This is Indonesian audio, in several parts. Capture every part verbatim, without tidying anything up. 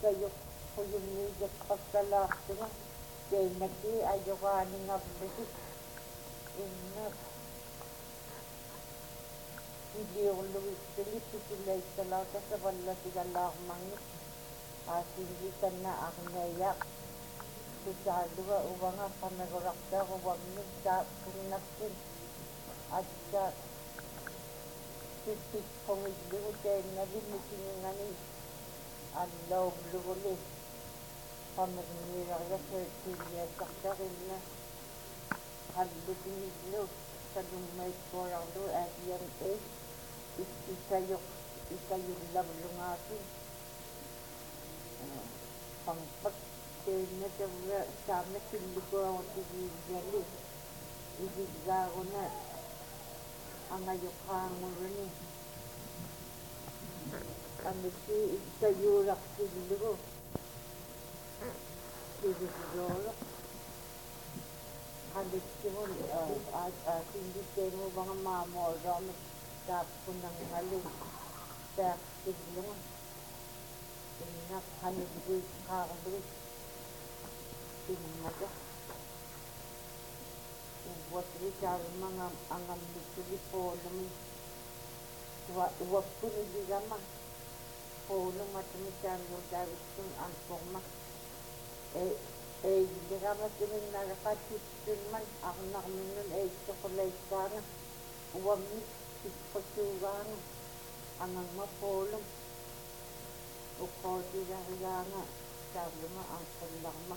ikayok kuyumnijak pagkalaksunga kay naki ayokaning abdesi innak hindi yung luwis pilit isilay talaka sa bala sigalak mangit asingitan na aknayak susaduga ubanga panagorakta ubangnig sa kunapin at sa sisik pangidliw kay nabinisinganin alaw bluguli pamirniraya sertilya saksarin na halupinidliw sa lumay koranglo at yan eh ikayok ikayong lablungasin pangpag kay na sama siliko ang tigigali ibigla ko na ang ayokhango rin eh kami si ikayurak siliko siliko halit mo at hindi kayo mo mga mamoro tapos ng halit sa siliko inak halit ko kakabit sinimata buat ricar mga angam nito naman uwap ko hindi naman polong matamisan yung dapat kong ang forma eh eh hindi naman din nakakatipin man ako nakaminun eh chocolate ka na uwap nito pagsuga na ang ang mapolong ukod nila kaya nga sabi mo ang pandakma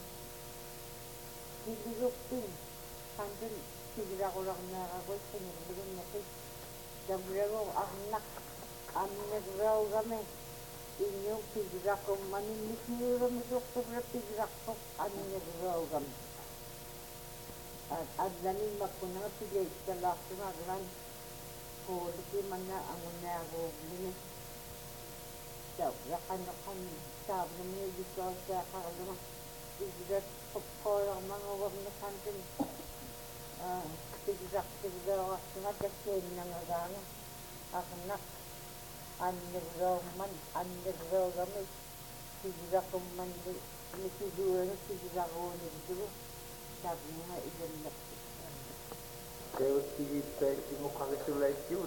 Hidupin, sambil tidak orang naragoy penyerbulun natin. Dabrago anak, amin raw kami. Inyong pigrak ko maninis niyo kami doktor na pigrak ko, amin raw kami. At adlanin makuna pigay sa lakso na aglan. Kulit man na ang narago niya. Dabrakan na kami, sabi na niya dito sa kakalama. Pigrak pagkorang mga wag na kantin. Pigrak, pigrak, nagkasin na nga gana. Anak, aniraw man, aniraw kami. Pigrak ko man, nisiguro na pigrak ko nito. Sabi nga, ilan na. Kaya sige, pwede mo kakisulay yun.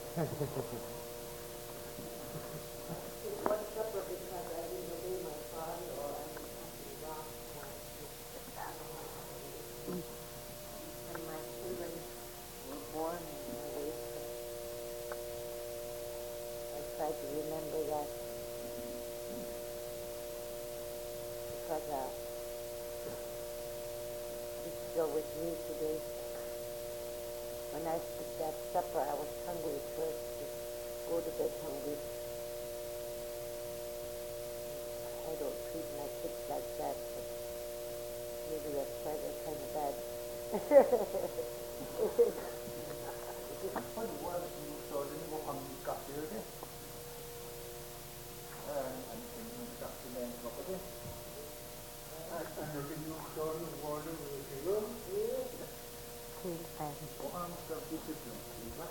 What's up with it? I didn't obey my father or I didn't rock or and my children were born and raised. I try to remember that because uh, it's still with me today. When I took that supper, I was hungry first to go to bed hungry. I don't treat my kids like that, but maybe that's why they're kind of bad. What was you told me mo kami kapil eh? Ah, ano yung kapil mo ko din? Ah, ano yung told me what you told me? Kung ang kapitid mo, diba?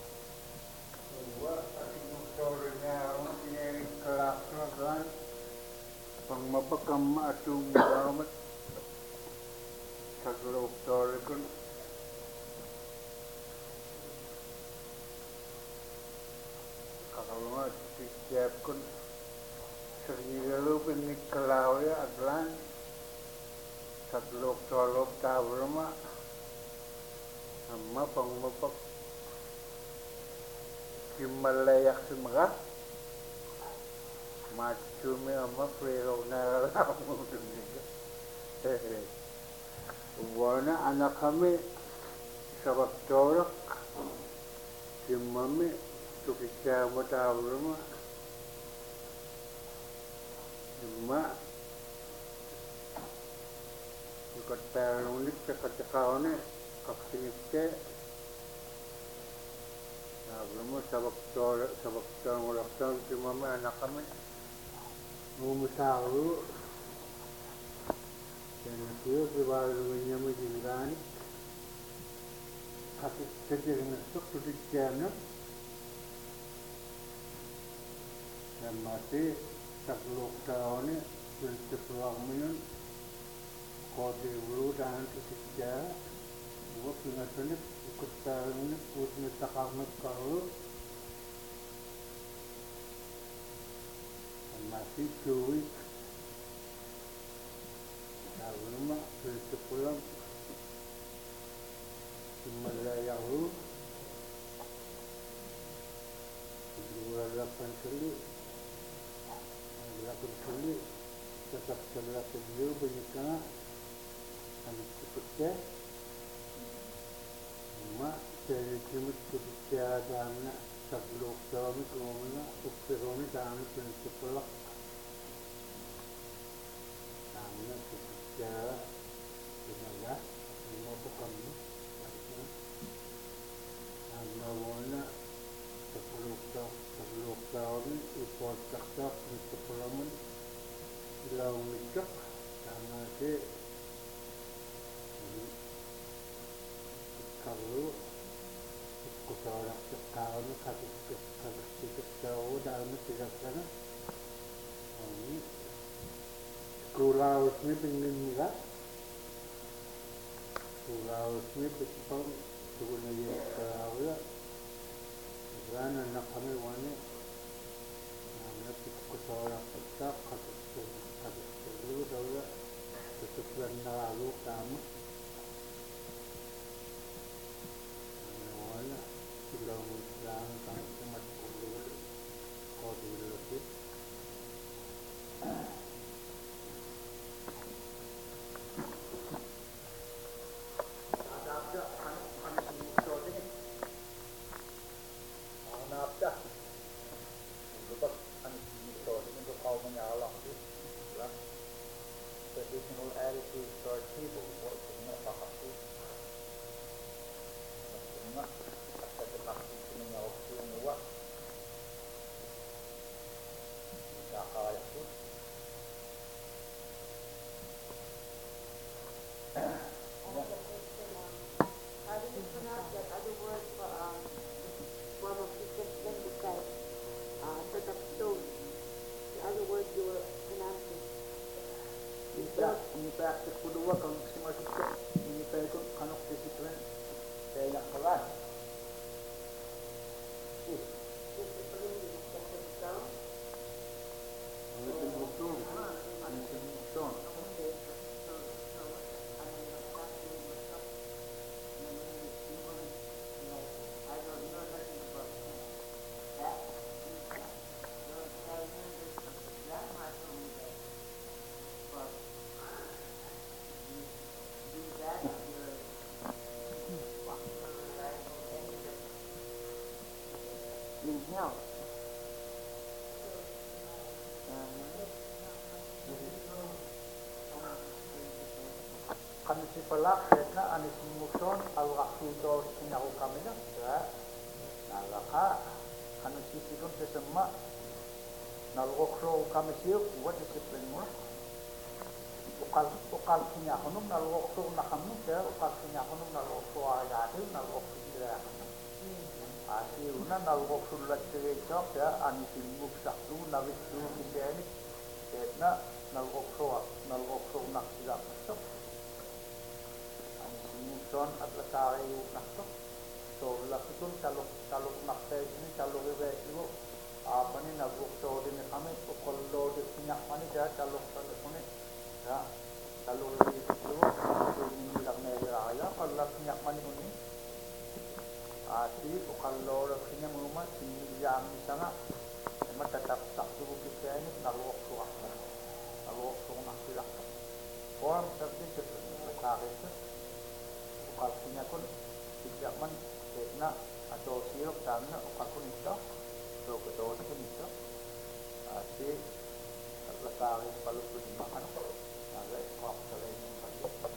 What yung told me na yung kalaksagan pang mapakam atong maramot sa doktor ko kakalungat siap kun serigalo pin nikalaw ya aglan sa doktor tabrama amma pang mapak kimalayak sumaga macu me amma pero na mo dun eh wana anak kami sa doktor si mami tukikya mo tabrama ma ikut perunik cakap-cakap ni kaksinite tabrama sa doktor sa doktor mo doktor si mami anak kami Mumusau dan dia berbalunya menjenggan tapi sejak masuk ke dalam dan mati tak lupa ni prinsipalmen kode ulu dan ketika gua pingatnya ikut tahun ikut netakamut kalau masih cuy kalau mah prinsipal Malayahu dua delapan kali delapan kali tetap sebelah video banyak kami cepatnya mak dari cuma ketika dana sebelum kami kemana ukironi dana prinsipal kami ketika dengan lima bukan Nawana sepuluh tahun sepuluh tahun impor cakap untuk pelaman silau micak karena si kalau kusarak sekarang kasus kasus tidak tahu dalam tidak sana ini sekolah ini pengen enggak sekolah ini betul sebenarnya kalau karena anak kami wani namanya kusarak kita kasus kasus dulu dahulu sesuatu lalu kamu namanya sudah menjelang kami cuma dulu kau dulu lebih traditional attitudes toward people, what kena pakatu, kena kata pakatu kena waktu muak, kakak itu, How do you pronounce that other word for um, one of the then besides uh, tetap stone? The other word you were pronouncing. Ini praktik kedua kalau semua kita ini ikut kanok disiplin saya nak kelas. Disiplin tetap stone. Ini betul, ini betul. No. Kami si pelak, karena anis muson al-waktu itu sinaku kami lah, ya. Nalaka, kami si sikun sesama, nalokro kami siuk, buat disiplin mo. Ukal ukal punya kunum nalokro nakamu, ya. Ukal punya kunum nalokro ayat, nalokro tidak kunum. Asli una nalgok sulat cerejak ya anisimuk saklu nabit dulu kisahnya karena nalgok soa nalgok soa nak tidak masuk anisimuk son atlas kaya nak sok so lakukan kalau kalau nak saya ini kalau kita itu apa ni nalgok soa ini kami kalau di punya mana dia kalau kalau ini ya kalau kita itu ini bilang mereka kalau punya mana ini Ati kalau rasanya rumah sini jam di sana, memang tetap tak cukup kita ini nalok suah, nalok suah nak silat. Orang seperti itu, mereka itu, kalau punya pun tidak man, karena atau siap sana, kalau pun itu, so kedua itu itu, ati mereka itu kalau pun makan, agak kuat sekali makan.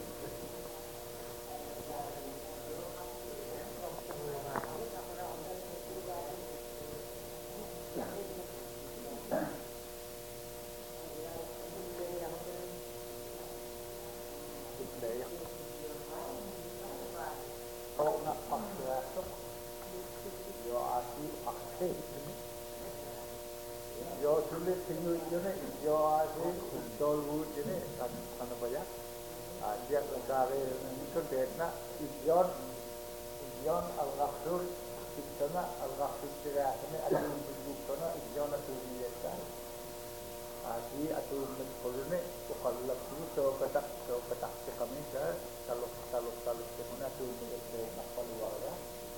Kalau nak pakai itu, yo asli pakai. yo sulit tinggal itu nih, yo aja tol wood ini kan kan apa ya? Dia negara itu dena ijon ijon al-rasul kita na al-rasul tidak ini ada bentuk kana ijon itu dia. Adi atau menkolone ukalap itu so katak so katak kami kan kalau kalau kalau kita tu menjadi nakal warga.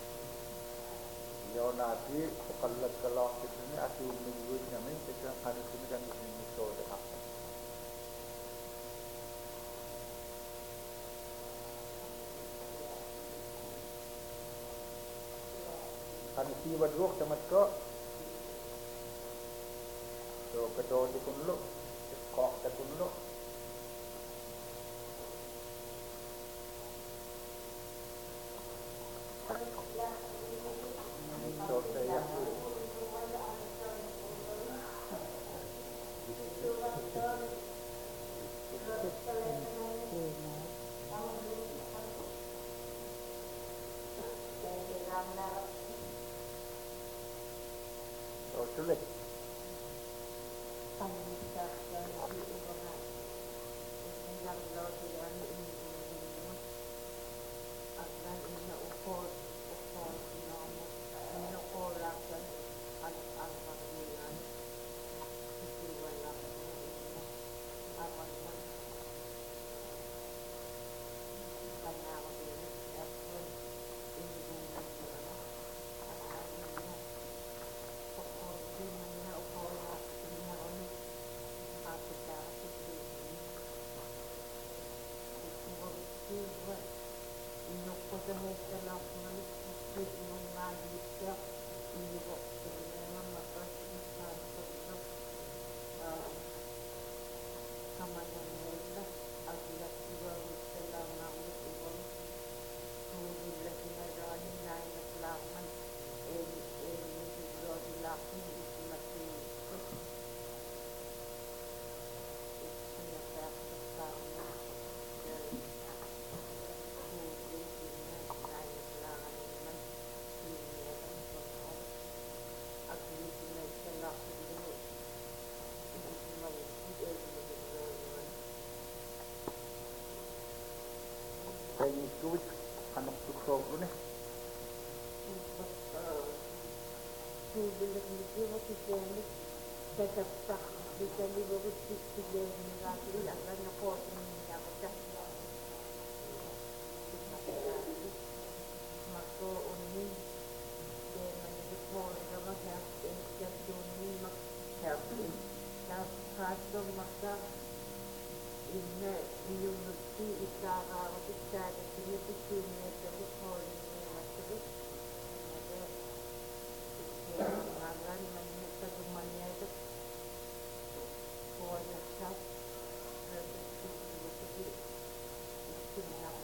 Yo nanti ukalap kalau kita ni atau menjadi kami kita kan kita kan ini so dah. Kan siapa dua temat ko so kedua di kunlu kok ke kunlu so saya so sulit ini kuit anak tuh ni. Tetap bisa dibawa tiga negara yang lain kok ini apa cak maka ini dengan report sama yang yang ini mak helping nah kata maka ini unity itara kita ini itu ini itu report ini macam ada nangan mana satu mana itu for the self responsibility to have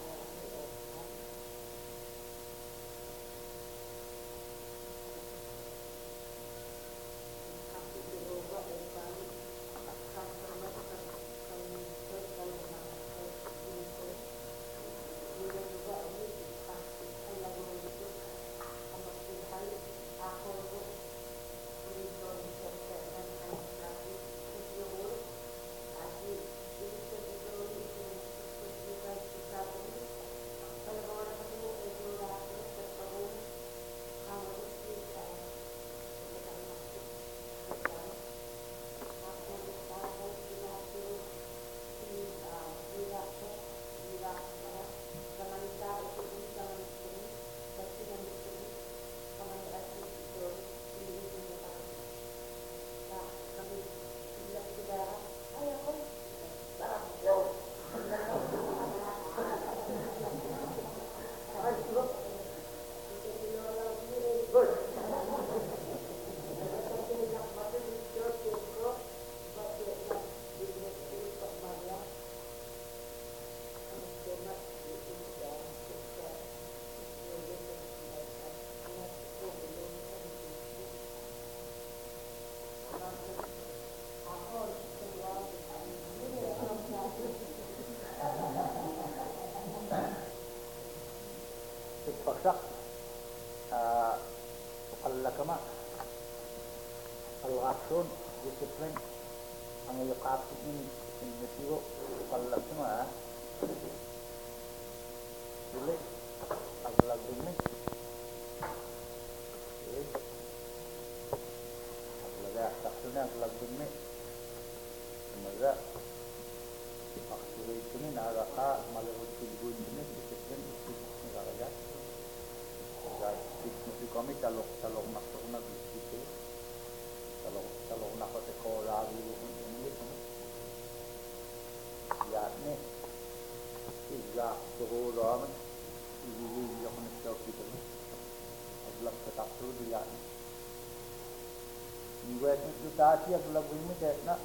paksa uh, Allah kama al-rasul disiplin ang yakapit ni sinisigo kalak semua boleh agak ini agak takutnya agak ini semoga waktu ini naraka malah tidur ini disiplin itu agak agak itu kami kalau kalau masuk nak itu kalau kalau nak sekolah dulu ini ya ni tiga sekolah ini yang menjadi kita adalah tetap tu dia ni buat itu tadi adalah ini nak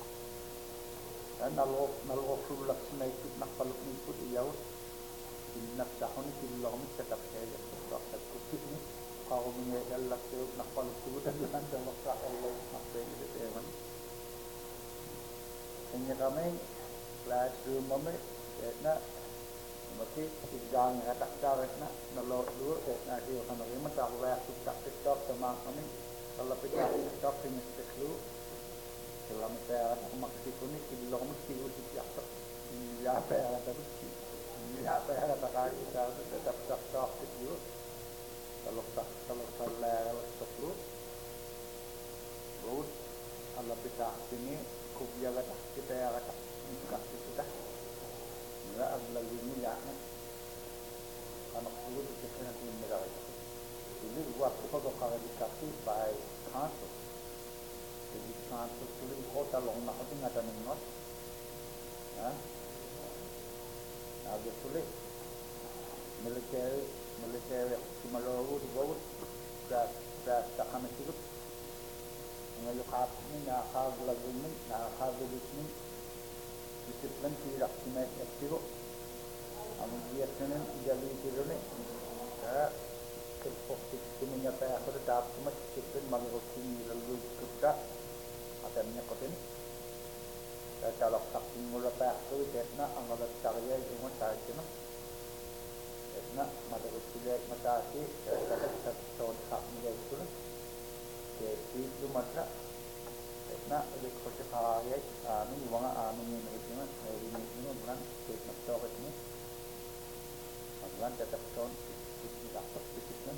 nalok nalok sudah semai itu nak kalau ikut dia nak sahun itu lama tetap saya tetap tetap ini kalau menyetel lagi nak kalau sudah dengan dalam Allah nak saya itu kan hanya kami classroom kami nak mesti jangan kata cara nak nalok dulu nak dia kan lagi macam apa kita TikTok sama kami kalau kita TikTok ini sekelu dalam saya maksud ini kalau mesti uji jatuh ya apa yang ada mesti ya apa yang ada kali kita tetap TikTok itu kalau tak kalau salah sekelu terus Allah kita ini kubia kata kita ya kata kita nggak ada ini ya anak itu kita nanti mereka ini waktu kalau kalau dikasih by council jadi council itu kota long nak itu nggak ada minat ya agak sulit militer militer cuma lalu dibawa dah dah tak kami ikut ngayu kat ni nak hal lagi ni nak hal ini disiplin tidak cuma itu amun dia kena jadi itu ni ya terfokus semuanya saya sudah dapat cuma disiplin malu sini lalu kerja ada minyak kotor ni ya kalau tak mula pak tu dia anggap caranya cuma saja no na malu sudah matasi saya tak tahu tak minyak itu jadi itu mata na ada kerja kaya ni wang anu ni itu na ini ini bukan kita tahu ini bukan tetap tahun itu dapat itu kan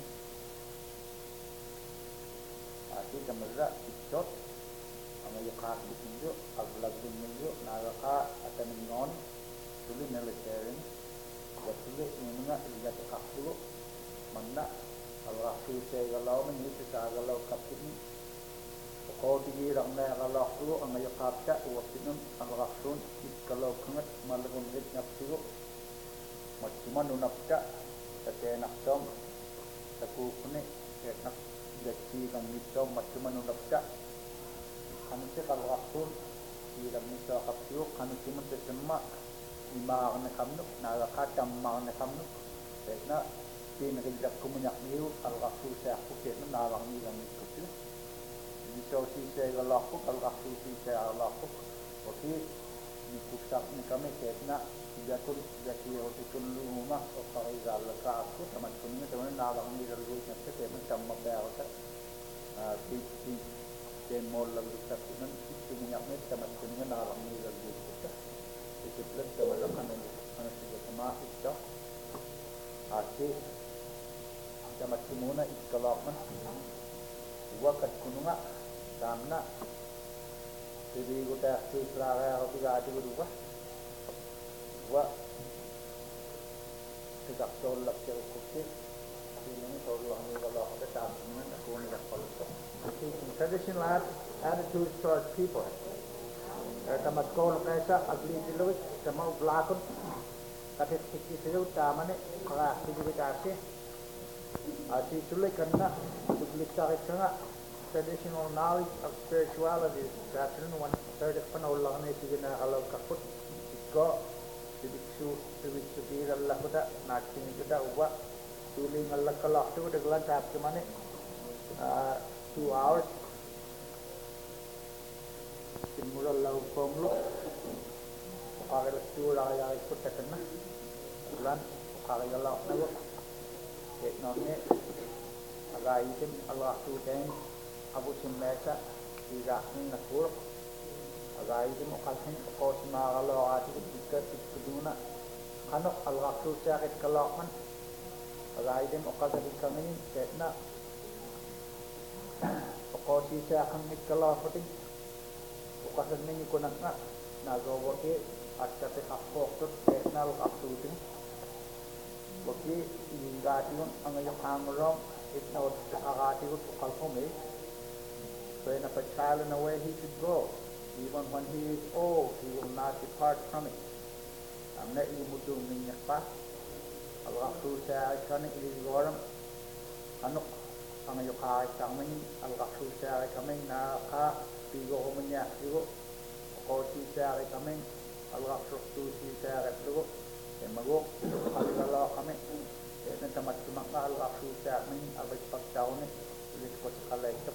asyik kemerda itu ang yakak itu aglag din niyo naraka at ningon tuloy na literin ya tuloy yung mga ilat kaklo manna al-rasul sa galaw man ito sa galaw kapit ni ko tigirang na galaw ko ang yakap ka uwasin ang rasul ikalaw kangat malagon rit napsigo matman unap ka sa tenak tom sa kukune tenak gachi kang nito matman unap ka kanu se kalau rasul tidak bisa kapsigo kanu simun sesema lima na kamnu naraka tamma na kamnu na pinagigap ko munyak niyo al-rasul sa ako kaya na narang nilang ito sila dito si sa galako al-rasul si sa alako okay nikusak ni kami kaya na gatul gati o tikun luma o pakaigal ka ako taman ko niya taman narang nilang ito niya kaya na tamma bayaw sa si si den mol lang sa kunan si munyak niya taman ko niya narang nilang ito siya disiplin taman kan ano siya sama ito asyik dapat muna ikalakman wakat kununga samna jadi kita selera tiga hati berdua wa tidak tolak terkutik ini tolak ni kalau ada tamunan aku ni dah kalau traditional attitude towards people tamat kau kaisa agli diluit sama belakon kata sikit utamane kalau aktivitas Asi tuloy kana publikta kana traditional knowledge of spirituality katrin one third panahon lang na sige na alaw kaput iko sibiksu sibiksu tira Allah kuda nating kuda uwa tuling Allah kalak tu deglan tap kemane two hours simula law ponglo pakare tu la ya ikut kana bulan pakare Allah na nonnya agak item Allah tu dan Abu Simasa tigahin na puro agaydim o kalhin o simagalo ati dikkat ikuduna kanok algaksu sakit kalokman agaydim o kalhin kami ketna o kosi sakang ikalofatin o kasan ninyo kunak na nagawaki at kati kakpoktot ketna algaksutin waki ingatiyon ang ayong hangurong itnaot kakatigot o kalpumi when if a child in the way he should go, even when he is old, he will not depart from it. I'm not even doing it fast. Allah who said, "Can it is warm?" Anok, ang yukai kami, Allah who said, "Kami na ka, pigo kami niya, pigo." Ako si said kami, Allah who said, "Pigo." Emago, Allah kami. Then tamat tumak Allah who said, "Kami abis pagtaon ni, ulit ko sa kalaitok."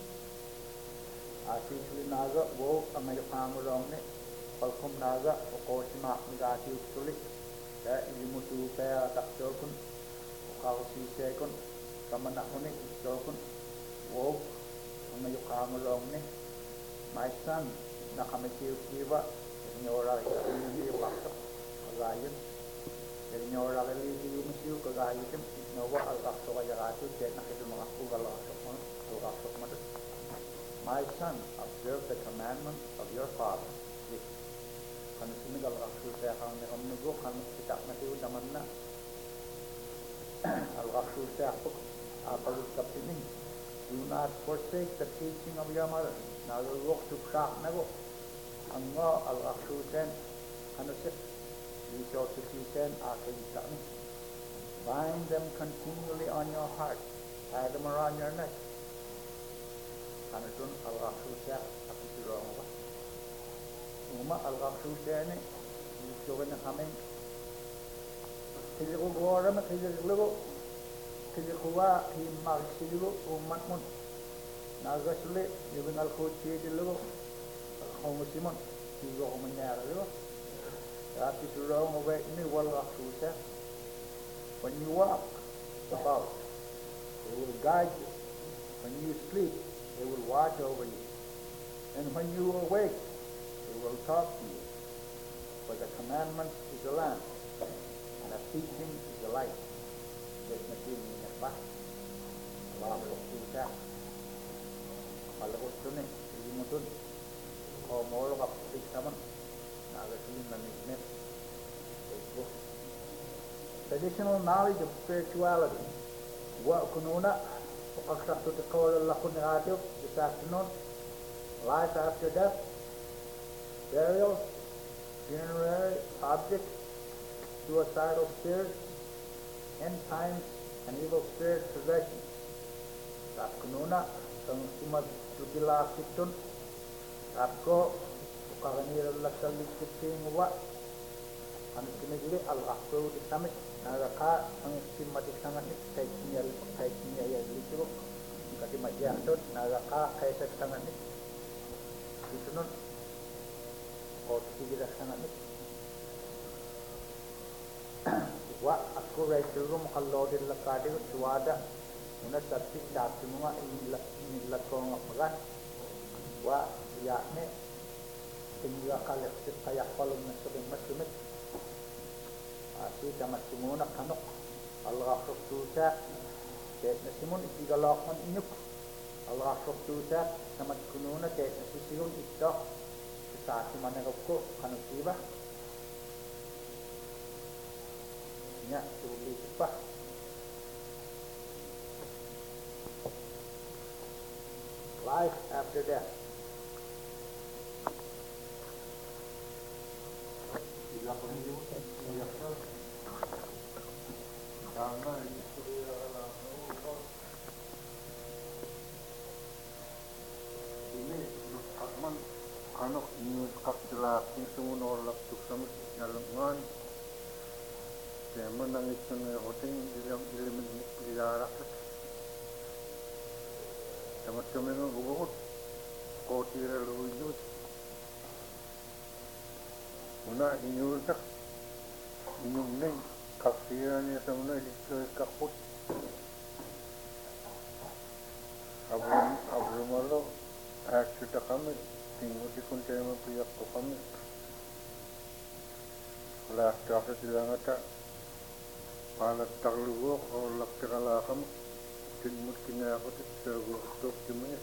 Asisli naga wo amayo pangulong ni palkom naga o kosima negati usuli da ilimutu pa takjokun o kausi sekon kamana huni jokun wo amayo pangulong ni my son na kami kiwa nyora ni bakto kagayon nyora kali di musu kagayon no wa al bakto kagatu jet na kidu mga kugalo so al bakto mad My son, observe the commandments of your father. Kanu sumigal raksu saya kang meron nugo kanu kita masiu daman na al raksu saya puk apalus kapinin. Do not forsake the teaching of your mother. Nagulok suksak nago. Anggo al raksu sen kanu sip. Liso sukisen akita ni. Bind them continually on your heart. Tie them around your neck. Kanatun al-Ghafusya aku suruh apa? Uma al-Ghafusya ni dicoba kami. Kalau orang macam kalau kalau kuah himal silu umat mun naga sulit juga al-Qudsi dulu kaum muslimin juga menyara dulu. Tapi suruh apa ini wal-Ghafusya. When you walk about, they will guide you. When you sleep, they will watch over you. And when you awake, they will talk to you. For the commandment is a lamp, and the teaching is a light. There's nothing in the back. Allah will do that. Allah will do it. He will do it. Or more of a big summon. Now the feeling of it. Traditional knowledge of spirituality. What kununa? Aksato te call lakun radio this afternoon. Life after death, burial, funerary objects, suicidal spirits, end times, and evil spirit possessions. Tap kununa ang sumag tugila kitun. Tap ko kaganira lakalik kiting wa. Ano kinigili al-akto di samit. Nagaka ang simatik sangat ni kay niya kay niya ya dito kasi magyasot nagaka kay sa sangat ni dito nun o tigila sangat ni wa ako ray dulu makallodin lakadi ko suwada una tapik dati mga inilak ko nga pagan wa ya ne tingga kalak kaya kolom na sabing masumit Asi damat simuna kanok al-ghafur tusa ket nasimun igalakon inyuk al-ghafur tusa damat kununa ket nasisiyon ito sa managap ko kanok iba nya tulis pa life after death ilakon niyo ilakon karena istri adalah ini Akman kanok niyo kakilaki sumunolak tuksamit nalungan kaya man ang ito na hoting ilimin ilarak tamat kami ng gubukot kotira luwinut una inyutak inyong neng kakira niya sa muna dito kakot abrum abrumalo Actually kami tinggal di kuntema piyak ko kami. Wala after sila nga ta palat taklugo o laktikala kami. Tinmut kinakot at sa gusto kiminit.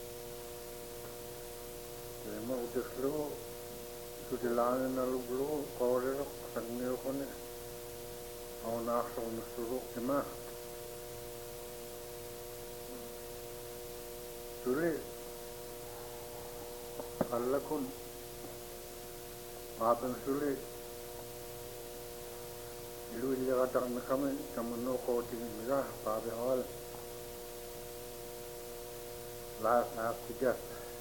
Kaya mo udah lo sudilanan na luglo kawalero sagniyo ko ni. Ako nakasa ko nasulok kima. Suli Allah kun apan suli ilu ila kadang na kami kamuno ko tingin nila pabi hawal lahat na tigas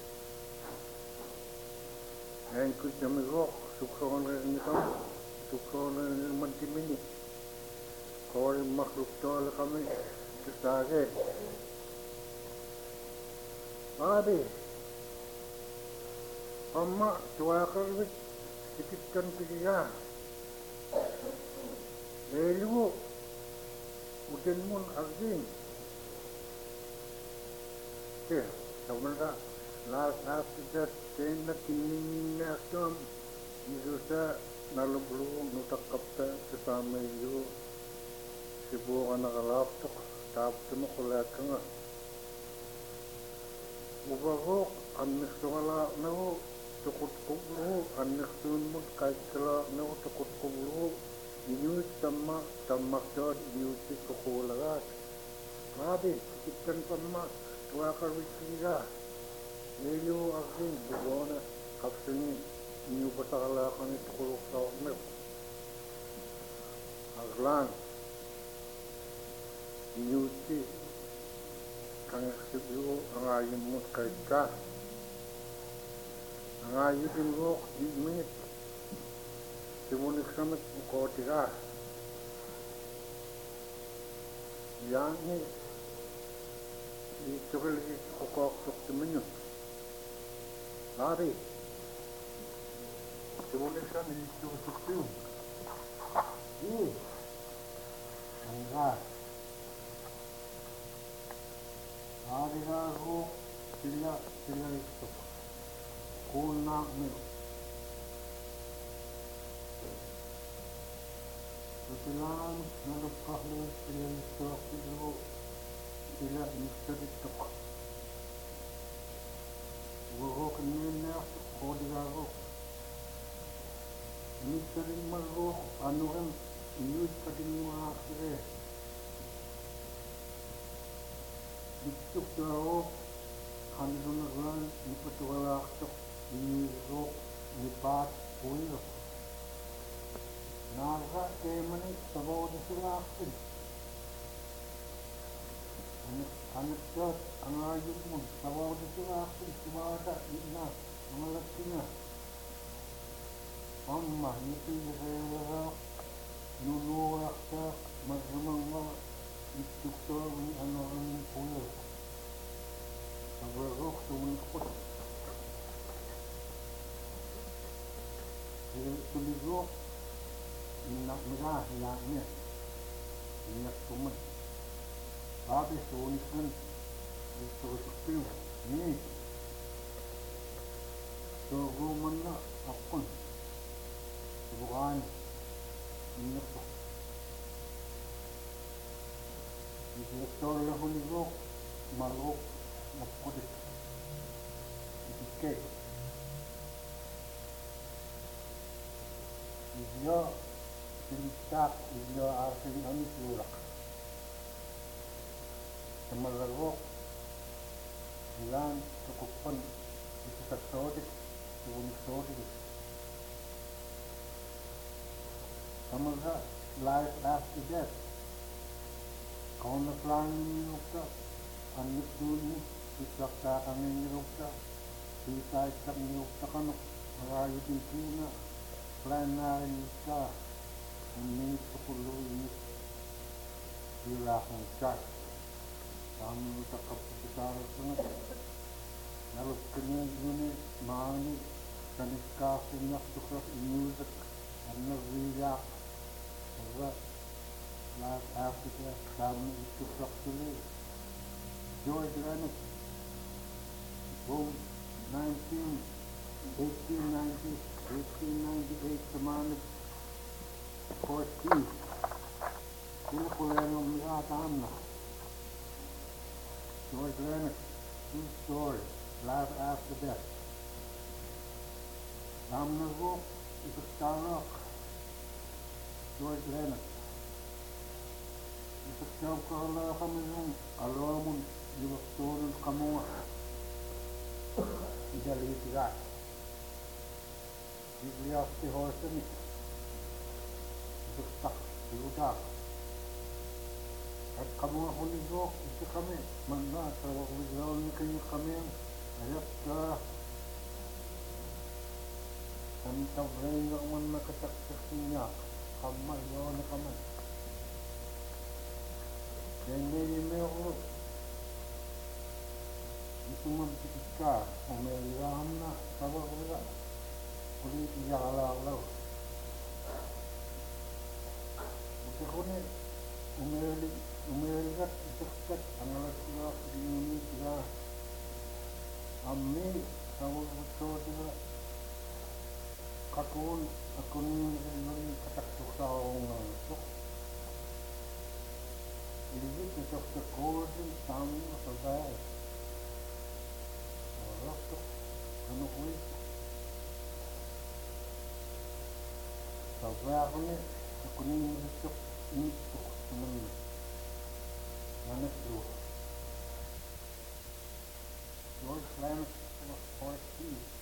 ngayon ko siya mag-walk sukron rin ni kami sukron rin ni mantimini kawal makhluk dola kami kasage pabi Amma tuwakar wit sikitkan piya. Elu uden mun agin. Ke, samara last after that ten na kinin na tom. Isusa nalublu nutakapta kasama iyo. Sibukan nakalaptok tapos mo kulat ka nga. Mubahok anik sungala na ho. Tukut kublu anak sunmut kait kala no tukut kublu inyut sama tamak dod inyut kokolagat rabi ikan pama tuakar wikira nelu akin bugona kapsuni inyu patakala kan tukuluk tau mer aglan inyut kang siblu angayin mut kait ka Ngayutin ko, di minit. Simunik samat ko tiga. Yang ni, itu lagi kokok sok temenyut. Lari. Simunik samat itu sok tu. Ini. Enggak. Lari aku sila sila itu. Kuna mil. Setelah nalukah lu sila itu aku sila misteri tok. Guru kenanya kodi guru. Misteri malu anu kan iut kadin muakhir. Dituk jauh kandunagan ipatuwalak tok. Niro nipat puyo naga kemani sabaw na sulakin anak anak dot ang ayun mo sabaw na sulakin sumada ina ang lakinya amma nito yung nunuwak sa magramang mga itukto ang ano ang puyo sabarok sumikot Tuligo nak merah yaknya minyak tumat habis tuniskan itu sepiu ni so mana apun bukan minyak tu itu tolong tuligo maluk makudit dikek Iyo silistak, iyo asin kami surak. Semalagok, ilan cukupan itu sa sodik, suunik sodik. Samaga, life after death. Kau na plan nilukta, anip duni, isakta kami nilukta, sisa isak nilukta kanok, marayo din pina. Plan na rin ka, hindi sa kuloy sila kong chat. Kami sa kapitara sa nga. Nalap ka niya yun eh, maani, kaniskasi niya sa music, ang nagriyak. Kaya, lahat Africa, kami ito sa kuloy. Joy, Granite. Boom. nineteen, eighteen ninety, eighteen ninety-eight samanet fourteen. Sillä kuulee on mitä Anna. George Lennox, true story, life after death. Ramna Rook is a star rock. George Lennox. Isasyaw ka wala kami yung alamon, yung aktorong kamuha. Idalitigat. Biblia of the Horsen. Isastak, iudak. At kamuha ko ni Rock, isa kami. Manda, tawag ko ni kayo kami. Ayat ka. Kami tabray nga man nakataksak niya. Kamay, yun na kamay. Kaya ngayon may ako. Ito magsikit ka. Kung may ilaham na, tawag ko nila. Kulit iyakalaklaw. Buti ko na, umeli, umeligat, isaksak. Ang alas sila, dinuni sila. Ami, tawag ko sila. Kakun, ako nung kataksak sa akong nangusok. Ilibig ito sa koordin, tamo sa bahay. Wala ito. Ano ko ito? Sa bahay ako niya, ako nung nangusok, inito ko sa mga nanas luha. George Lennox was fourteen.